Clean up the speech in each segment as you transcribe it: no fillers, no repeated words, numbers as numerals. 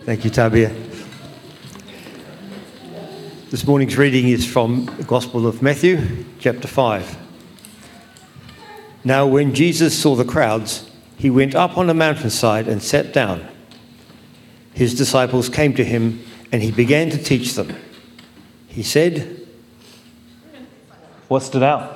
Thank you, Tabia. This morning's reading is from the Gospel of Matthew, chapter 5. Now, when Jesus saw the crowds, he went up on a mountainside and sat down. His disciples came to him, and he began to teach them. He said, What stood out?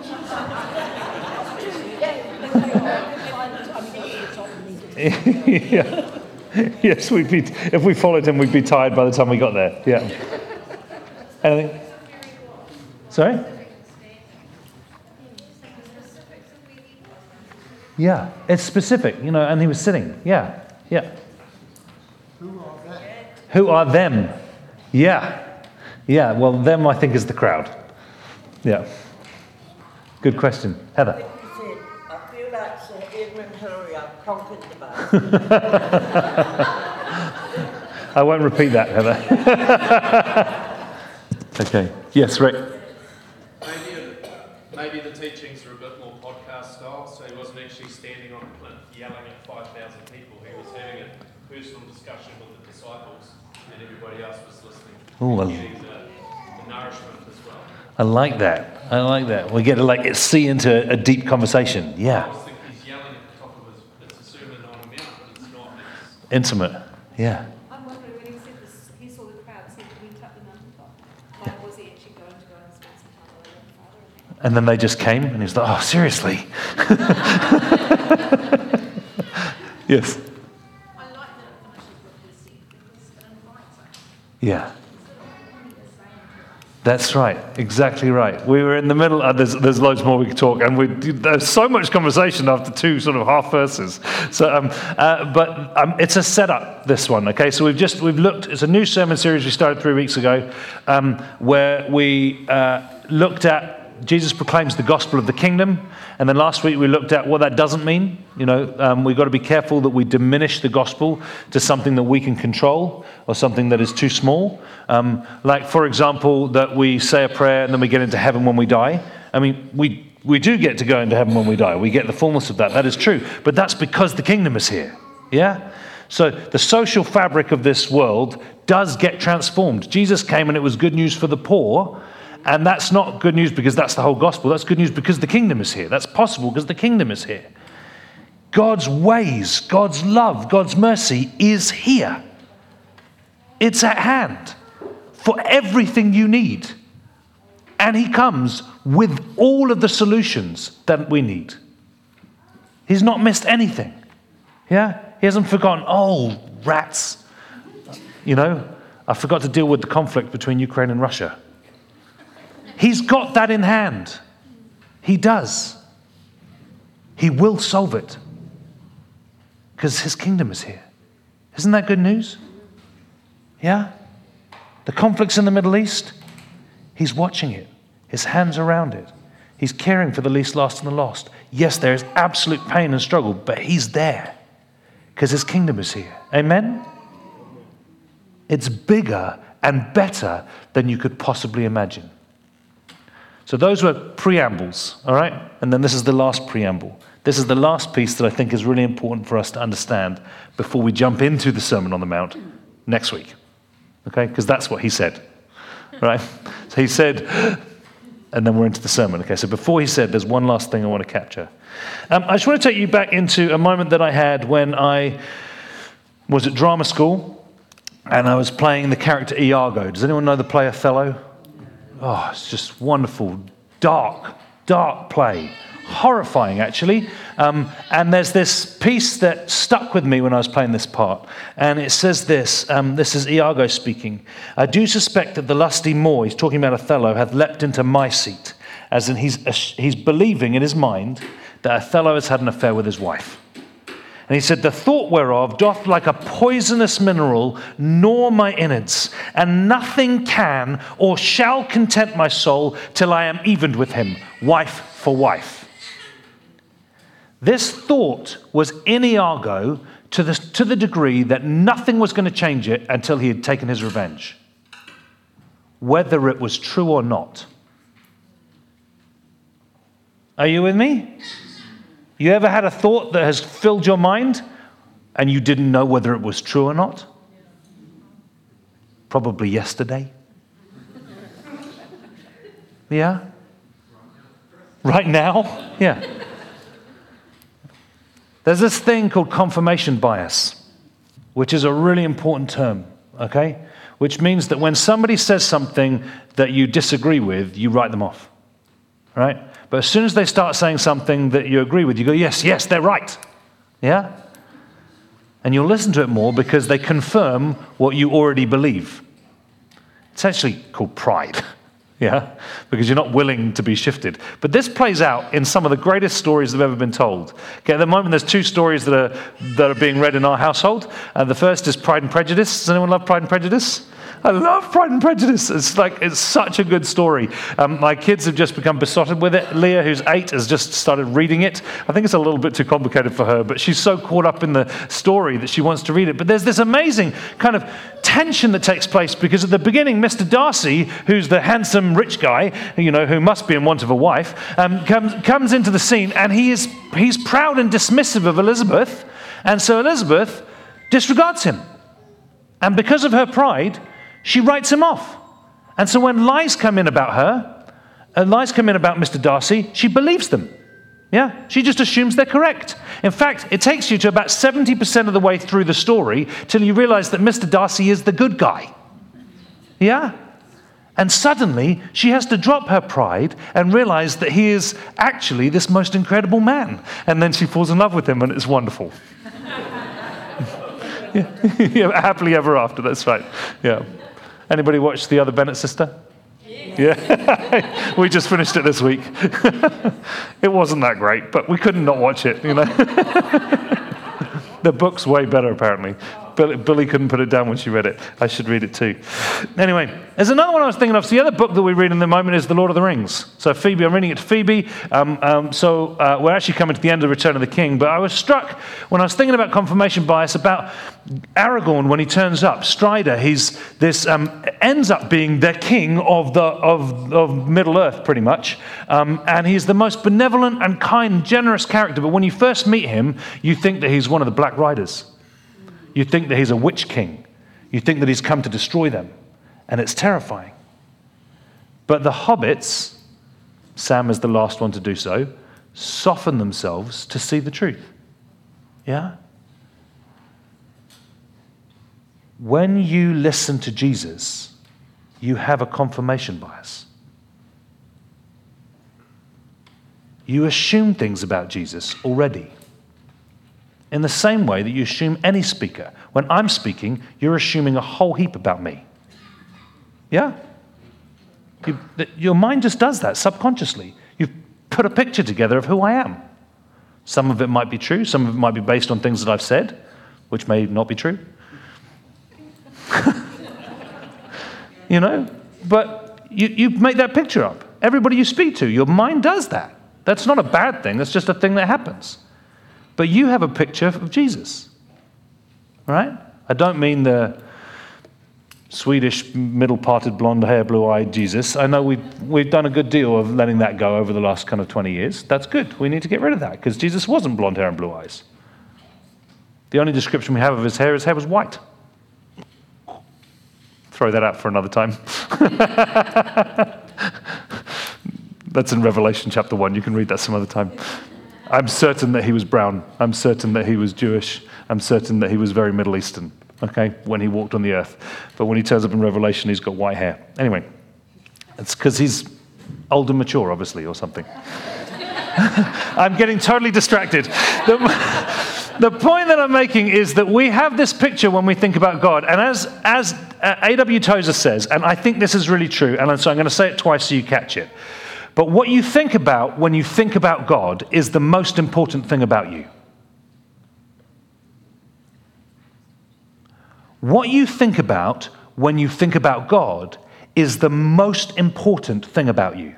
Yeah. Yes, if we followed him, we'd be tired by the time we got there. Yeah. Anything? Sorry? Yeah, it's specific, and he was sitting. Yeah. Who are them? Yeah, well, them I think is the crowd. Yeah. Good question. Heather. I feel like Sir Edmund Hillary, I've conquered the bus. I won't repeat that, Heather. Okay. Yes, Rick. Maybe the teachings are a bit more podcast style, so he wasn't actually standing on a plinth yelling at 5,000 people. He was having a personal discussion with the disciples, and everybody else was listening. Getting the nourishment as well. I like that. We get to see into a deep conversation. I Yeah. was thinking he's yelling at the top of it's a sermon on a mount, but it's not. Intimate. Yeah. I'm wondering when he said this, he saw the crowd, said he went up the mountaintop. Like, was he actually going to go and spend some time with the Father? And then they just came, and he was like, oh, seriously? Yes. I like that it finishes with his seat because it invites us. Yeah. That's right. Exactly right. We were in the middle. There's loads more we could talk, and there's so much conversation after two sort of half verses. So, it's a setup. This one, okay. So we've looked. It's a new sermon series we started 3 weeks ago, where we looked at Jesus proclaims the gospel of the kingdom, and then last week we looked at what that doesn't mean. We've got to be careful that we diminish the gospel to something that we can control or something that is too small. Like, for example, that we say a prayer and then we get into heaven when we die. I mean, we do get to go into heaven when we die. We get the fullness of that. That is true. But that's because the kingdom is here. Yeah? So the social fabric of this world does get transformed. Jesus came and it was good news for the poor. And that's not good news because that's the whole gospel. That's good news because the kingdom is here. That's possible because the kingdom is here. God's ways, God's love, God's mercy is here. It's at hand for everything you need. And he comes with all of the solutions that we need. He's not missed anything. Yeah? He hasn't forgotten, oh, rats. I forgot to deal with the conflict between Ukraine and Russia. He's got that in hand. He does. He will solve it. Because his kingdom is here. Isn't that good news? Yeah? The conflicts in the Middle East, he's watching it. His hand's around it. He's caring for the least, last, and the lost. Yes, there is absolute pain and struggle, but he's there. Because his kingdom is here. Amen? It's bigger and better than you could possibly imagine. So those were preambles, all right? And then this is the last preamble. This is the last piece that I think is really important for us to understand before we jump into the Sermon on the Mount next week, okay? Because that's what he said, right? So he said, and then we're into the sermon, okay? So before he said, there's one last thing I want to capture. I just want to take you back into a moment that I had when I was at drama school and I was playing the character Iago. Does anyone know the play Othello? Oh, it's just wonderful, dark play. Horrifying, actually. And there's this piece that stuck with me when I was playing this part. And it says this. This is Iago speaking. I do suspect that the lusty Moor, he's talking about Othello, hath leapt into my seat. As in he's believing in his mind that Othello has had an affair with his wife. And he said, the thought whereof doth like a poisonous mineral gnaw my innards, and nothing can or shall content my soul till I am evened with him, wife for wife. This thought was in Iago to the degree that nothing was going to change it until he had taken his revenge, whether it was true or not. Are you with me? You ever had a thought that has filled your mind and you didn't know whether it was true or not? Probably yesterday. Yeah? Right now? Yeah. There's this thing called confirmation bias, which is a really important term, okay? Which means that when somebody says something that you disagree with, you write them off, right? But as soon as they start saying something that you agree with, you go, yes, yes, they're right, yeah? And you'll listen to it more because they confirm what you already believe. It's actually called pride, yeah? Because you're not willing to be shifted. But this plays out in some of the greatest stories that have ever been told. Okay, at the moment, there's 2 stories that are being read in our household. The first is Pride and Prejudice. Does anyone love Pride and Prejudice? I love Pride and Prejudice. It's such a good story. My kids have just become besotted with it. Leah, who's 8, has just started reading it. I think it's a little bit too complicated for her, but she's so caught up in the story that she wants to read it. But there's this amazing kind of tension that takes place because at the beginning, Mr. Darcy, who's the handsome rich guy, who must be in want of a wife, comes into the scene, and he's proud and dismissive of Elizabeth, and so Elizabeth disregards him. And because of her pride, she writes him off. And so when lies come in about her, lies come in about Mr. Darcy, she believes them. Yeah? She just assumes they're correct. In fact, it takes you to about 70% of the way through the story till you realize that Mr. Darcy is the good guy. Yeah? And suddenly, she has to drop her pride and realize that he is actually this most incredible man. And then she falls in love with him, and it's wonderful. Yeah, happily ever after, that's right. Yeah. Anybody watch The Other Bennett Sister? Yeah. We just finished it this week. It wasn't that great, but we couldn't not watch it, The book's way better, apparently. Billy couldn't put it down when she read it. I should read it too. Anyway, there's another one I was thinking of. So the other book that we read in the moment is The Lord of the Rings. So Phoebe, I'm reading it to Phoebe. We're actually coming to the end of Return of the King. But I was struck when I was thinking about confirmation bias about Aragorn when he turns up. Strider, ends up being the king of Middle Earth, pretty much. And he's the most benevolent and kind, generous character. But when you first meet him, you think that he's one of the Black Riders. You think that he's a witch king. You think that he's come to destroy them. And it's terrifying. But the hobbits, Sam is the last one to do so, soften themselves to see the truth. Yeah? When you listen to Jesus, you have a confirmation bias. You assume things about Jesus already. In the same way that you assume any speaker. When I'm speaking, you're assuming a whole heap about me. Yeah? Your mind just does that subconsciously. You've put a picture together of who I am. Some of it might be true. Some of it might be based on things that I've said, which may not be true. But you make that picture up. Everybody you speak to, your mind does that. That's not a bad thing. That's just a thing that happens. But you have a picture of Jesus, right? I don't mean the Swedish, middle-parted, blonde hair, blue-eyed Jesus. I know we've done a good deal of letting that go over the last kind of 20 years. That's good. We need to get rid of that because Jesus wasn't blonde hair and blue eyes. The only description we have of his hair was white. Throw that out for another time. That's in Revelation chapter 1. You can read that some other time. I'm certain that he was brown. I'm certain that he was Jewish. I'm certain that he was very Middle Eastern, okay, when he walked on the earth. But when he turns up in Revelation, he's got white hair. Anyway, it's because he's old and mature, obviously, or something. I'm getting totally distracted. The point that I'm making is that we have this picture when we think about God. And as A.W. Tozer says, and I think this is really true, and so I'm going to say it twice so you catch it. But what you think about when you think about God is the most important thing about you. What you think about when you think about God is the most important thing about you.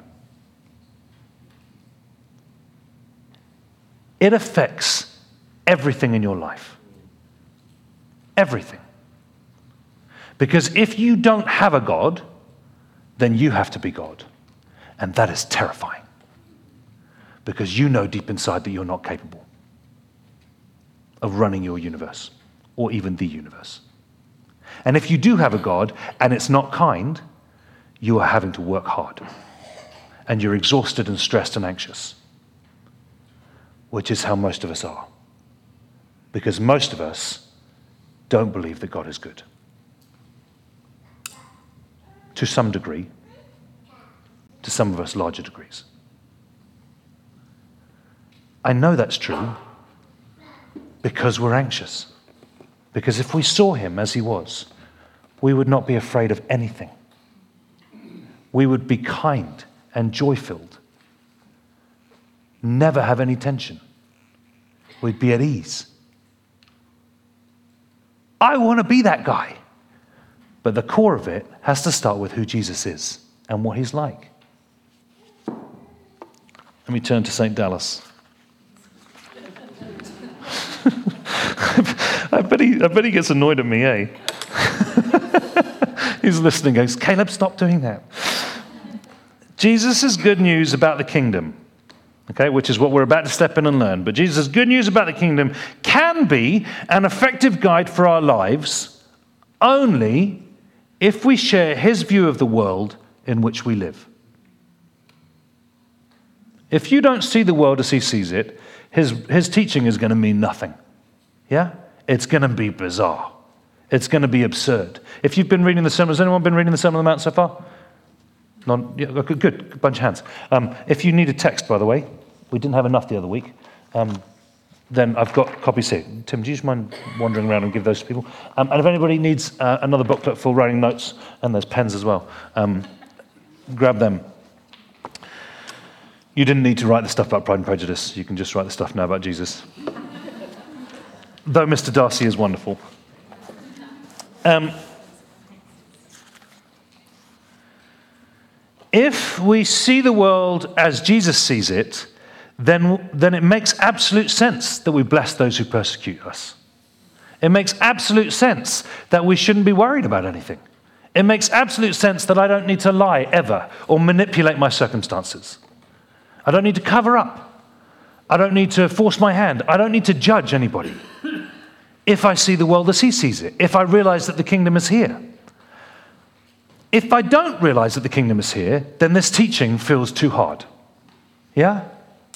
It affects everything in your life. Everything. Because if you don't have a God, then you have to be God. And that is terrifying. Because you know deep inside that you're not capable of running your universe, or even the universe. And if you do have a God and it's not kind, you are having to work hard. And you're exhausted and stressed and anxious, which is how most of us are. Because most of us don't believe that God is good. To some degree, to some of us larger degrees. I know that's true because we're anxious. Because if we saw him as he was, we would not be afraid of anything. We would be kind and joy-filled. Never have any tension. We'd be at ease. I want to be that guy. But the core of it has to start with who Jesus is and what he's like. Let me turn to St. Dallas. I bet he gets annoyed at me, eh? He's listening, goes, Caleb, stop doing that. Jesus' good news about the kingdom, okay, which is what we're about to step in and learn. But Jesus' good news about the kingdom can be an effective guide for our lives only if we share his view of the world in which we live. If you don't see the world as he sees it, his teaching is going to mean nothing. Yeah? It's going to be bizarre. It's going to be absurd. If you've been reading the Sermon, has anyone been reading the Sermon on the Mount so far? None? Yeah, good bunch of hands. If you need a text, by the way, we didn't have enough the other week, then I've got copies here. Tim, do you just mind wandering around and give those to people? And if anybody needs another booklet for writing notes, and there's pens as well, grab them. You didn't need to write the stuff about Pride and Prejudice. You can just write the stuff now about Jesus. Though Mr. Darcy is wonderful. If we see the world as Jesus sees it, then it makes absolute sense that we bless those who persecute us. It makes absolute sense that we shouldn't be worried about anything. It makes absolute sense that I don't need to lie ever or manipulate my circumstances. I don't need to cover up. I don't need to force my hand. I don't need to judge anybody. If I see the world as he sees it, if I realize that the kingdom is here. If I don't realize that the kingdom is here, then this teaching feels too hard. Yeah?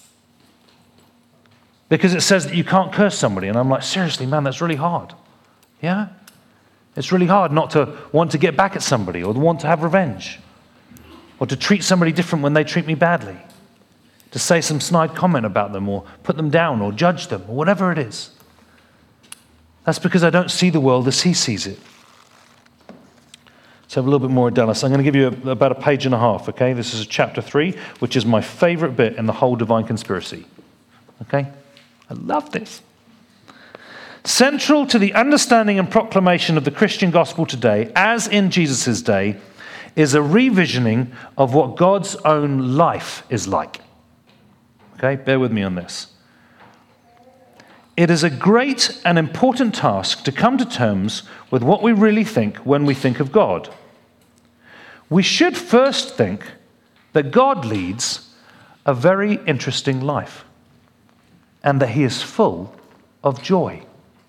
Because it says that you can't curse somebody, and I'm like, seriously, man, that's really hard. Yeah? It's really hard not to want to get back at somebody or want to have revenge or to treat somebody different when they treat me badly, to say some snide comment about them or put them down or judge them or whatever it is. That's because I don't see the world as he sees it. Let's have a little bit more of Dallas. I'm going to give you about a page and a half, okay? This is chapter 3, which is my favorite bit in the whole Divine Conspiracy. Okay? I love this. Central to the understanding and proclamation of the Christian gospel today, as in Jesus' day, is a revisioning of what God's own life is like. Okay? Bear with me on this. It is a great and important task to come to terms with what we really think when we think of God. We should first think that God leads a very interesting life and that he is full of joy.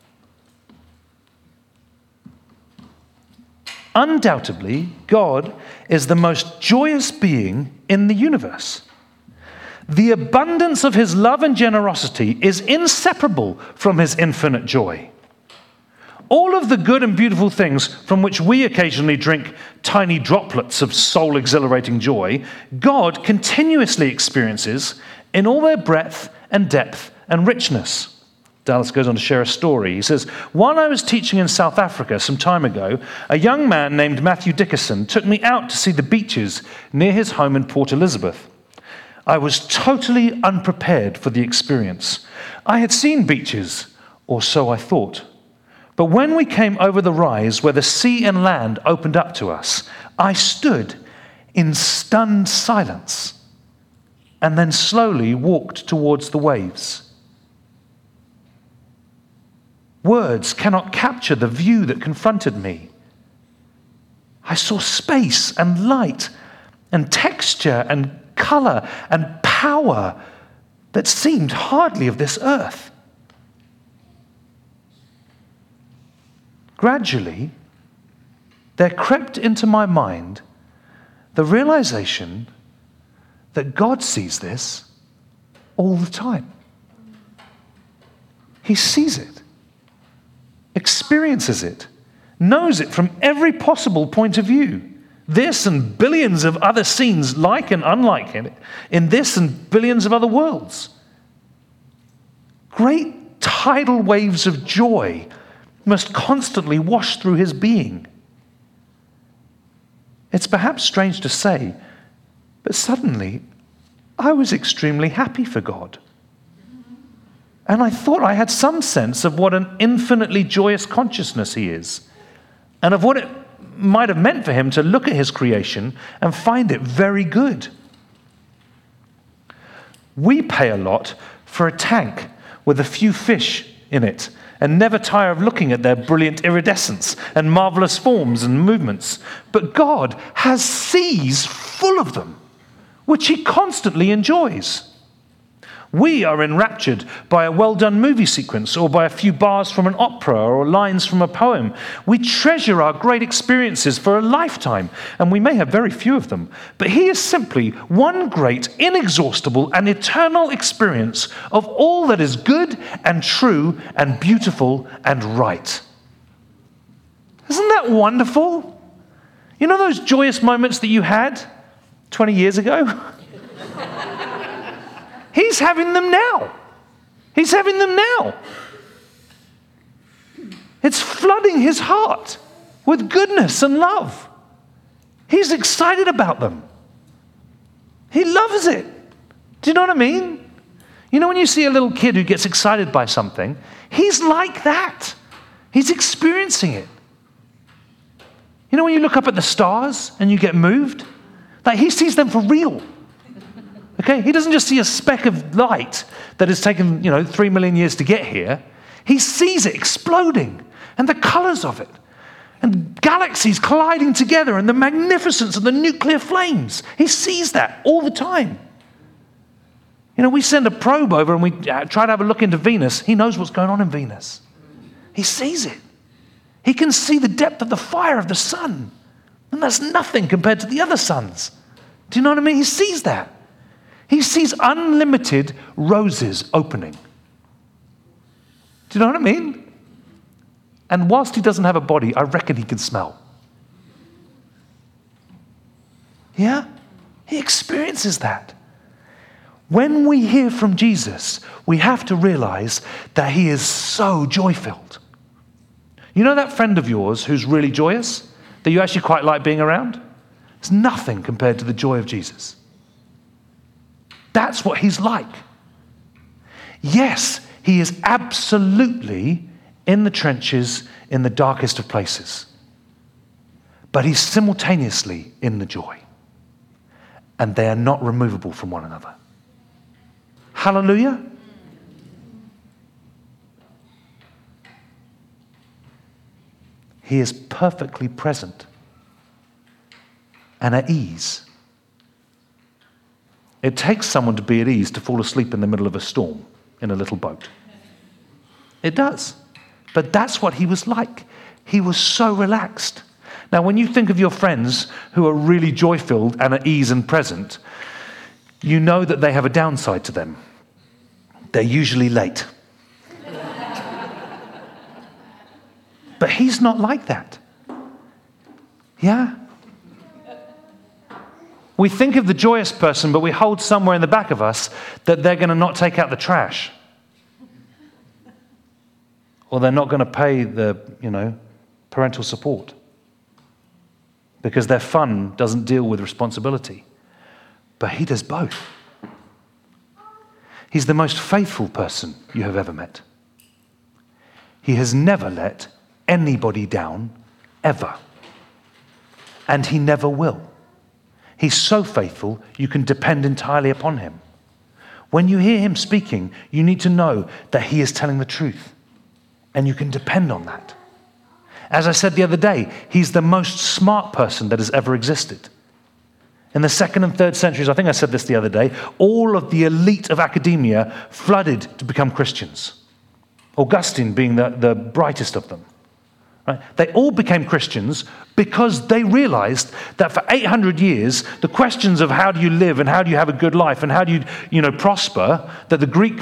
Undoubtedly, God is the most joyous being in the universe. The abundance of his love and generosity is inseparable from his infinite joy. All of the good and beautiful things from which we occasionally drink tiny droplets of soul-exhilarating joy, God continuously experiences in all their breadth and depth and richness. Dallas goes on to share a story. He says, while I was teaching in South Africa some time ago, a young man named Matthew Dickerson took me out to see the beaches near his home in Port Elizabeth. I was totally unprepared for the experience. I had seen beaches, or so I thought. But when we came over the rise where the sea and land opened up to us, I stood in stunned silence and then slowly walked towards the waves. Words cannot capture the view that confronted me. I saw space and light and texture and color and power that seemed hardly of this earth. Gradually, there crept into my mind the realization that God sees this all the time. He sees it, experiences it, knows it from every possible point of view. This and billions of other scenes like and unlike it, in this and billions of other worlds. Great tidal waves of joy must constantly wash through his being. It's perhaps strange to say, but suddenly I was extremely happy for God. And I thought I had some sense of what an infinitely joyous consciousness he is, and of what it might have meant for him to look at his creation and find it very good. We pay a lot for a tank with a few fish in it and never tire of looking at their brilliant iridescence and marvelous forms and movements. But God has seas full of them, which he constantly enjoys. We are enraptured by a well-done movie sequence or by a few bars from an opera or lines from a poem. We treasure our great experiences for a lifetime, and we may have very few of them. But he is simply one great, inexhaustible, and eternal experience of all that is good and true and beautiful and right. Isn't that wonderful? You know those joyous moments that you had 20 years ago? He's having them now. He's having them now. It's flooding his heart with goodness and love. He's excited about them. He loves it. Do you know what I mean? You know when you see a little kid who gets excited by something, he's like that. He's experiencing it. You know when you look up at the stars and you get moved? Like he sees them for real. Okay, he doesn't just see a speck of light that has taken, 3 million years to get here. He sees it exploding and the colors of it and galaxies colliding together and the magnificence of the nuclear flames. He sees that all the time. We send a probe over and we try to have a look into Venus. He knows what's going on in Venus. He sees it. He can see the depth of the fire of the sun. And that's nothing compared to the other suns. Do you know what I mean? He sees that. He sees unlimited roses opening. Do you know what I mean? And whilst he doesn't have a body, I reckon he can smell. Yeah? He experiences that. When we hear from Jesus, we have to realize that he is so joy-filled. You know that friend of yours who's really joyous, that you actually quite like being around? It's nothing compared to the joy of Jesus. That's what he's like. Yes, he is absolutely in the trenches in the darkest of places. But he's simultaneously in the joy. And they are not removable from one another. Hallelujah. He is perfectly present and at ease. It takes someone to be at ease to fall asleep in the middle of a storm in a little boat. It does. But that's what he was like. He was so relaxed. Now, when you think of your friends who are really joy-filled and at ease and present, you know that they have a downside to them. They're usually late. But he's not like that. Yeah? We think of the joyous person, but we hold somewhere in the back of us that they're going to not take out the trash. Or they're not going to pay the, parental support. Because their fun doesn't deal with responsibility. But he does both. He's the most faithful person you have ever met. He has never let anybody down, ever. And he never will. He's so faithful, you can depend entirely upon him. When you hear him speaking, you need to know that he is telling the truth. And you can depend on that. As I said the other day, he's the most smart person that has ever existed. In the 2nd and 3rd centuries, I think I said this the other day, all of the elite of academia flooded to become Christians. Augustine being the brightest of them. Right? They all became Christians because they realized that for 800 years, the questions of how do you live and how do you have a good life and how do you prosper, that the Greek,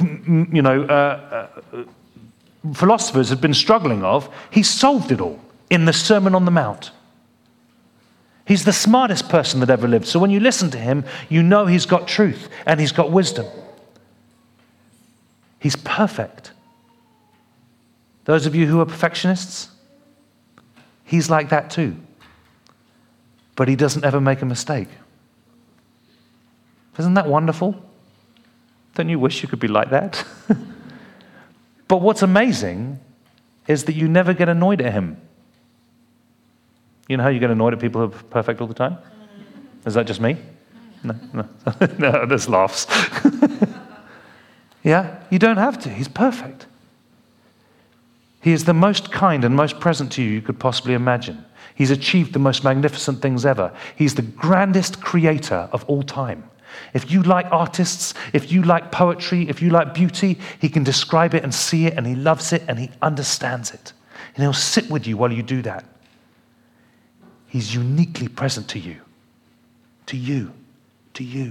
philosophers had been struggling of, he solved it all in the Sermon on the Mount. He's the smartest person that ever lived. So when you listen to him, you know he's got truth and he's got wisdom. He's perfect. Those of you who are perfectionists, he's like that too. But he doesn't ever make a mistake. Isn't that wonderful? Don't you wish you could be like that? But what's amazing is that you never get annoyed at him. You know how you get annoyed at people who are perfect all the time? Is that just me? No. No, there's laughs. Yeah, you don't have to. He's perfect. He is the most kind and most present to you could possibly imagine. He's achieved the most magnificent things ever. He's the grandest creator of all time. If you like artists, if you like poetry, if you like beauty, he can describe it and see it, and he loves it and he understands it. And he'll sit with you while you do that. He's uniquely present to you. To you. To you.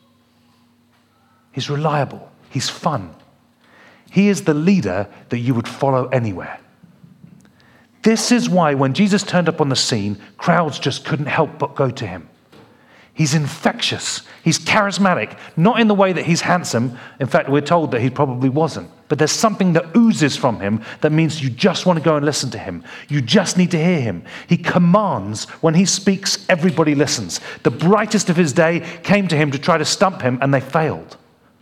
He's reliable. He's fun. He is the leader that you would follow anywhere. This is why when Jesus turned up on the scene, crowds just couldn't help but go to him. He's infectious. He's charismatic. Not in the way that he's handsome. In fact, we're told that he probably wasn't. But there's something that oozes from him that means you just want to go and listen to him. You just need to hear him. He commands. When he speaks, everybody listens. The brightest of his day came to him to try to stump him, and they failed.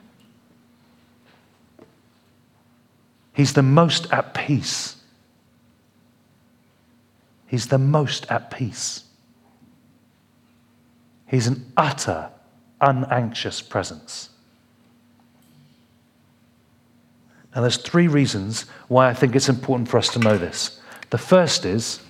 He's the most at peace. He's the most at peace. He's an utter, unanxious presence. Now, there's 3 reasons why I think it's important for us to know this. The first is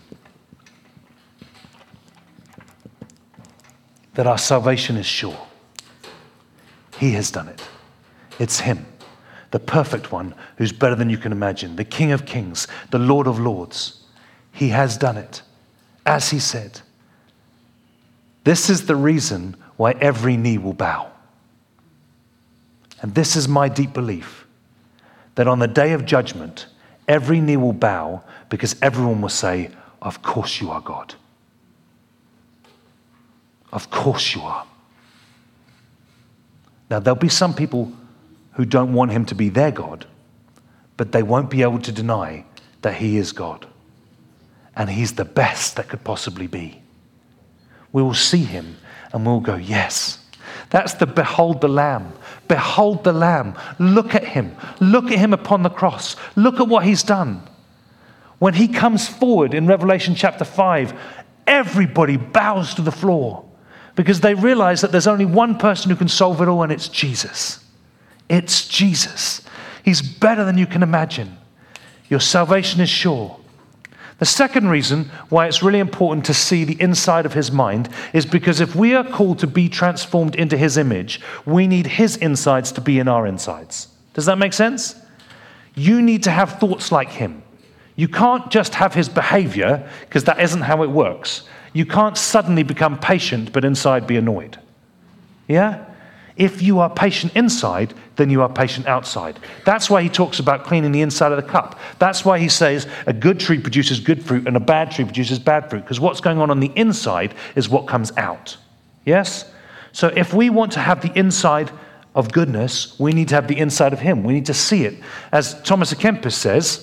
that our salvation is sure. He has done it. It's him, the perfect one, who's better than you can imagine, the King of Kings, the Lord of Lords. He has done it, as he said. This is the reason why every knee will bow. And this is my deep belief, that on the day of judgment, every knee will bow because everyone will say, of course you are God. Of course you are. Now, there'll be some people who don't want him to be their God, but they won't be able to deny that he is God. And he's the best that could possibly be. We will see him and we'll go, yes. That's the behold the Lamb. Behold the Lamb. Look at him. Look at him upon the cross. Look at what he's done. When he comes forward in Revelation chapter 5, everybody bows to the floor because they realize that there's only one person who can solve it all, and it's Jesus. It's Jesus. He's better than you can imagine. Your salvation is sure. The second reason why it's really important to see the inside of his mind is because if we are called to be transformed into his image, we need his insides to be in our insides. Does that make sense? You need to have thoughts like him. You can't just have his behavior, because that isn't how it works. You can't suddenly become patient but inside be annoyed. Yeah? If you are patient inside, then you are patient outside. That's why he talks about cleaning the inside of the cup. That's why he says a good tree produces good fruit and a bad tree produces bad fruit, because what's going on the inside is what comes out. Yes? So if we want to have the inside of goodness, we need to have the inside of him. We need to see it. As Thomas à Kempis says,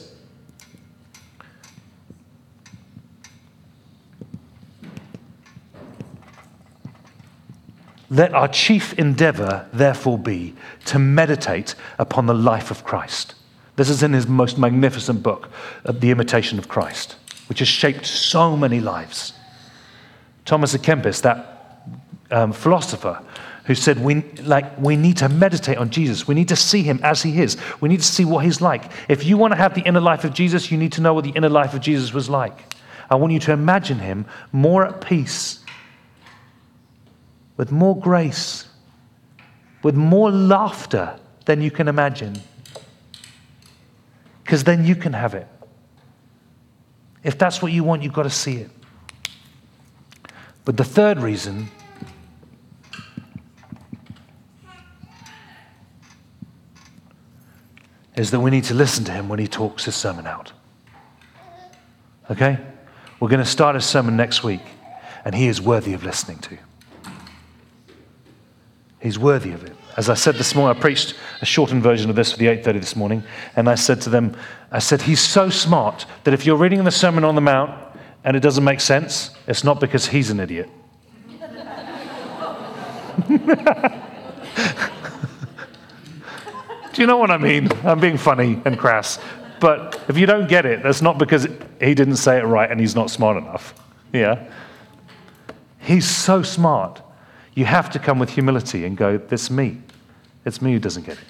let our chief endeavor, therefore, be to meditate upon the life of Christ. This is in his most magnificent book, The Imitation of Christ, which has shaped so many lives. Thomas à Kempis, that philosopher, who said we need to meditate on Jesus. We need to see him as he is. We need to see what he's like. If you want to have the inner life of Jesus, you need to know what the inner life of Jesus was like. I want you to imagine him more at peace, with more grace, with more laughter than you can imagine. Because then you can have it. If that's what you want, you've got to see it. But the third reason is that we need to listen to him when he talks his sermon out. Okay? We're going to start his sermon next week, and he is worthy of listening to. He's worthy of it. As I said this morning, I preached a shortened version of this for the 8:30 this morning, and I said to them, he's so smart that if you're reading the Sermon on the Mount and it doesn't make sense, it's not because he's an idiot. Do you know what I mean? I'm being funny and crass. But if you don't get it, that's not because he didn't say it right and he's not smart enough. Yeah? He's so smart. You have to come with humility and go, that's me. It's me who doesn't get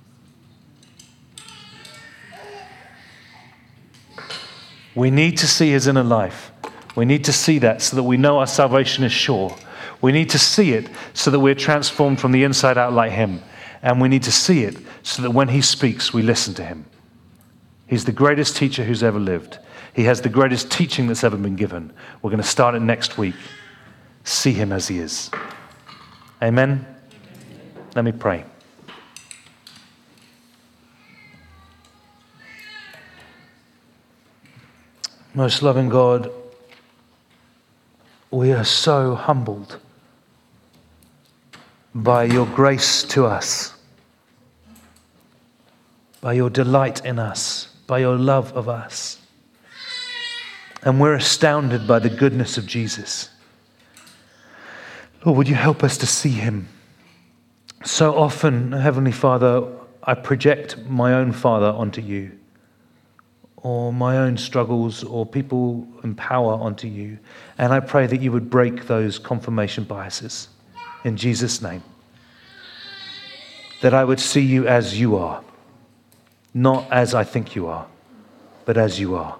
it. We need to see his inner life. We need to see that so that we know our salvation is sure. We need to see it so that we're transformed from the inside out like him. And we need to see it so that when he speaks, we listen to him. He's the greatest teacher who's ever lived. He has the greatest teaching that's ever been given. We're going to start it next week. See him as he is. Amen? Let me pray. Most loving God, we are so humbled by your grace to us, by your delight in us, by your love of us. And we're astounded by the goodness of Jesus. Lord, would you help us to see him? So often, Heavenly Father, I project my own father onto you, or my own struggles, or people in power onto you. And I pray that you would break those confirmation biases in Jesus' name. That I would see you as you are, not as I think you are, but as you are.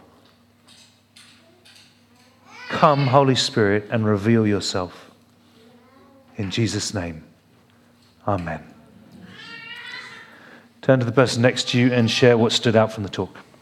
Come, Holy Spirit, and reveal yourself. In Jesus' name, amen. Turn to the person next to you and share what stood out from the talk.